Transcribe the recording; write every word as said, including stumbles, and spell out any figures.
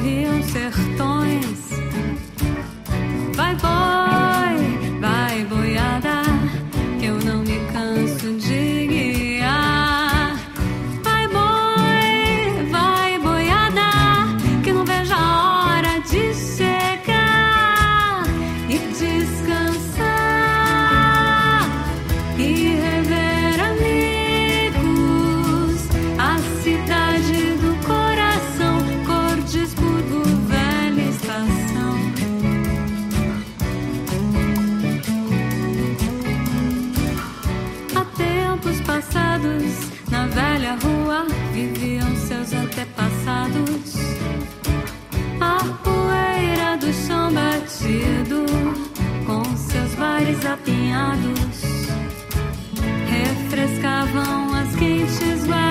percorriam sertões. Vai boi, vai boiada, que eu não me canso de guiar. Vai boi, vai boiada, que não vejo a hora de chegar e descansar e rever amigos, a cidade do coração, cor de escudo, velha estação. Há tempos passados, na velha rua, viviam seus antepassados. A poeira do chão batido, com seus bares apinhados, refrescavam as quentes guardas.